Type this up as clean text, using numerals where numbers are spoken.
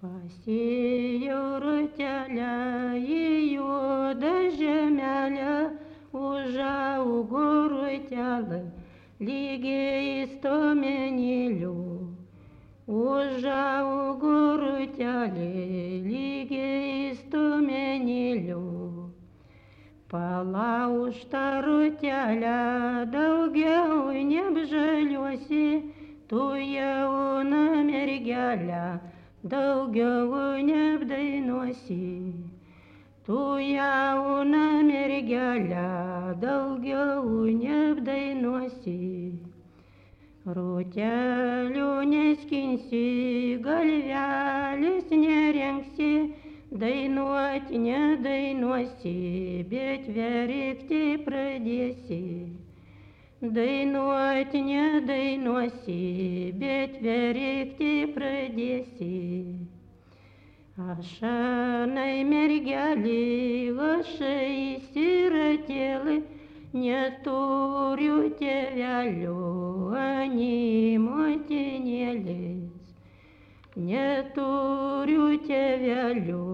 Pasėjau rutelę į juodą žemelę, užaugo rutelė lygiai stumenėliu. Užaugo rutelė lygiai stumenėliu. Palaužtą rutelę daugiau neapžaliuosi, tu jauna mergelė daugiau neapdainuosi. Tu jauna mergelė daugiau neapdainuosi. Rutelių neskinsi, galvelės nerengsi, dainuoti nedainuosi, bet verkti pradėsi. Dainuoti nedainuosi, bet verkti pradėsi. Aš anai mergelė, aš įsiratėlė, neturiu tėvelio, ani motinėlės. Neturiu tėvelio,